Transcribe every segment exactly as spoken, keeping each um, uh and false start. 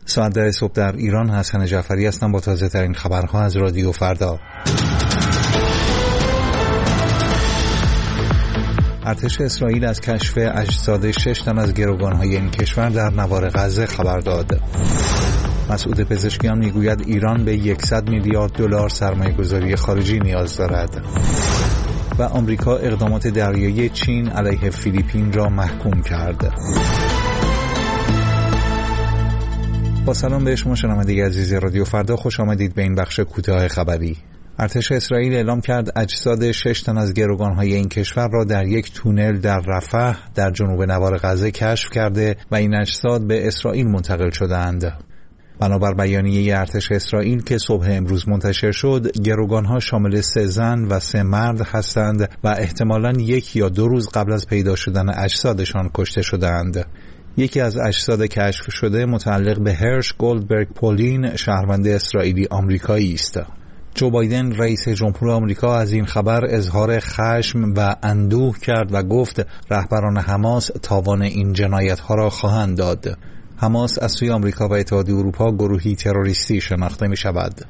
ساعت ده صبح در ایران. حسن جعفری هستم با تازه ترین خبرها از رادیو فردا. ارتش اسرائیل از کشف اجساد شش تن از گروگان‌های این کشور در نوار غزه خبر داد. مسعود پزشکیان میگوید ایران به صد میلیارد دلار سرمایه‌گذاری خارجی نیاز دارد. و آمریکا اقدامات دریایی چین علیه فیلیپین را محکوم کرد. با سلام به شما شنونده عزیز رادیو فردا، خوش آمدید به این بخش کوتاه خبری. ارتش اسرائیل اعلام کرد اجساد شش تن از گروگان‌های این کشور را در یک تونل در رفح در جنوب نوار غزه کشف کرده و این اجساد به اسرائیل منتقل شدند. بنابر بیانیه ارتش اسرائیل که صبح امروز منتشر شد، گروگان‌ها شامل سه زن و سه مرد هستند و احتمالاً یک یا دو روز قبل از پیدا شدن اجسادشان کشته شدند. یکی از اجساد کشف شده متعلق به هرش گولدبرگ پولین، شهروند اسرائیلی آمریکایی است. جو بایدن رئیس جمهور آمریکا از این خبر اظهار خشم و اندوه کرد و گفت رهبران حماس تاوان این جنایت‌ها را خواهند داد. حماس از سوی آمریکا و اتحادیه اروپا گروهی تروریستی شناخته می شود.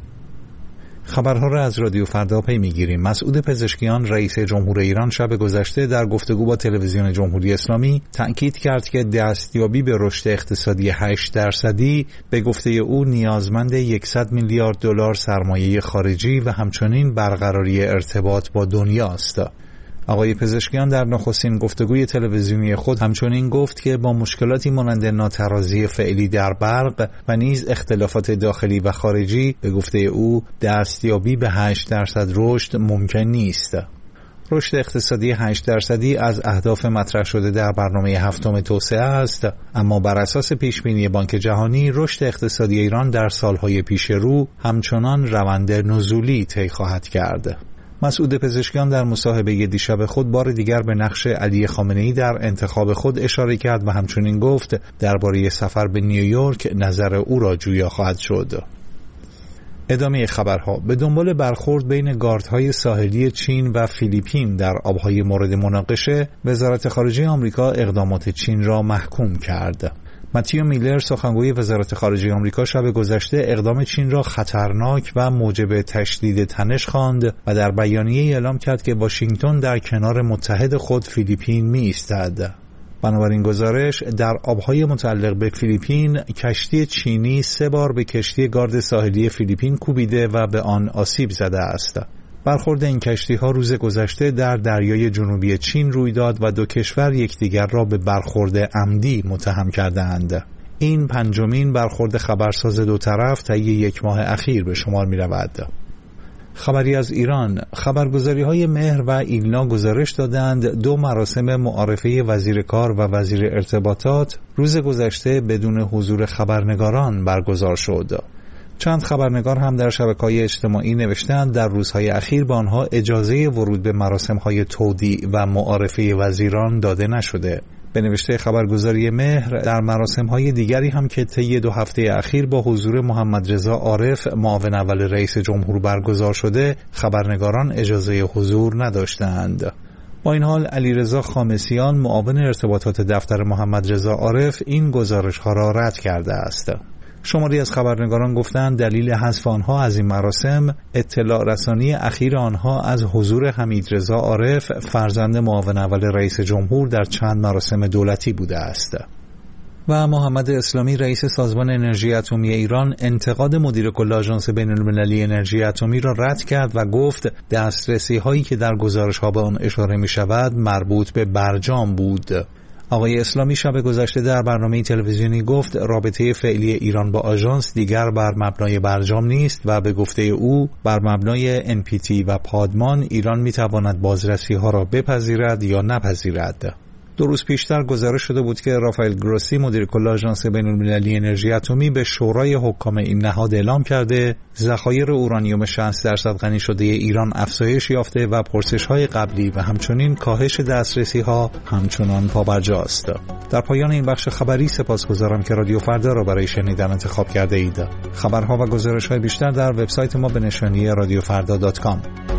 خبرها را از رادیو فردا پی میگیریم. مسعود پزشکیان رئیس جمهور ایران شب گذشته در گفتگو با تلویزیون جمهوری اسلامی تأکید کرد که دستیابی به رشد اقتصادی هشت درصدی به گفته او نیازمند صد میلیارد دلار سرمایه خارجی و همچنین برقراری ارتباط با دنیا است. آقای پزشکیان در نخستین گفتگوی تلویزیونی خود همچنین گفت که با مشکلاتی مانند ناترازی فعلی در برق و نیز اختلافات داخلی و خارجی به گفته او دستیابی به هشت درصد رشد ممکن نیست. رشد اقتصادی هشت درصدی از اهداف مطرح شده در برنامه هفتم توسعه است، اما بر اساس پیشبینی بانک جهانی رشد اقتصادی ایران در سالهای پیش رو همچنان روند نزولی طی خواهد کرد. مسعود پزشکیان در مصاحبه دیشب خود بار دیگر به نقش علی خامنه‌ای در انتخاب خود اشاره کرد و همچنین گفت درباره سفر به نیویورک نظر او را جویا خواهد شد. ادامه خبرها. به دنبال برخورد بین گاردهای ساحلی چین و فیلیپین در آبهای مورد مناقشه، وزارت خارجه آمریکا اقدامات چین را محکوم کرد. متیو میلر سخنگوی وزارت خارجه آمریکا شب گذشته اقدام چین را خطرناک و موجب تشدید تنش خواند و در بیانیه اعلام کرد که واشنگتن در کنار متحد خود فیلیپین می ایستد. بنابراین گزارش در آبهای متعلق به فیلیپین کشتی چینی سه بار به کشتی گارد ساحلی فیلیپین کوبیده و به آن آسیب زده است. برخورد این کشتی‌ها روز گذشته در دریای جنوبی چین روی داد و دو کشور یکدیگر را به برخورد عمدی متهم کردند. این پنجمین برخورد خبرساز دو طرف طی یک ماه اخیر به شمار می‌رود. خبری از ایران. خبرگزاری‌های مهر و ایلنا گزارش دادند دو مراسم معارفه وزیر کار و وزیر ارتباطات روز گذشته بدون حضور خبرنگاران برگزار شد. چند خبرنگار هم در شبکه‌های اجتماعی نوشتند در روزهای اخیر به آنها اجازه ورود به مراسم‌های تودیع و معارفه وزیران داده نشده. به نوشته خبرگزاری مهر، در مراسم‌های دیگری هم که طی دو هفته اخیر با حضور محمد رضا عارف معاون اول رئیس جمهور برگزار شده، خبرنگاران اجازه حضور نداشتند. با این حال علیرضا خامسیان معاون ارتباطات دفتر محمد رضا عارف این گزارش‌ها را رد کرده است. شماری از خبرنگاران گفتند دلیل حذف آنها از این مراسم اطلاع رسانی اخیر آنها از حضور حمیدرضا عارف فرزند معاون اول رئیس جمهور در چند مراسم دولتی بوده است. و محمد اسلامی رئیس سازمان انرژی اتمی ایران انتقاد مدیر کل آژانس بین‌المللی انرژی اتمی را رد کرد و گفت دسترسی هایی که در گزارش ها به آن اشاره می شود مربوط به برجام بود. آقای اسلامی شب گذشته در برنامه تلویزیونی گفت رابطه فعلی ایران با آژانس دیگر بر مبنای برجام نیست و به گفته او بر مبنای ان پی تی و پادمان ایران میتواند بازرسی ها را بپذیرد یا نپذیرد. دو روز پیشتر گزارش شده بود که رافائل گروسی مدیر کل آژانس بین‌المللی انرژی اتمی به شورای حکام این نهاد اعلام کرده ذخایر اورانیوم شصت درصد غنی شده ایران افزایش یافته و پرسش‌های قبلی و همچنین کاهش دسترسی‌ها همچنان پابرجاست. در پایان این بخش خبری سپاسگزارم که رادیو فردا را برای شنیدن انتخاب کرده اید. خبرها و گزارش‌های بیشتر در وبسایت ما به نشانی رادیو فردا دات کام.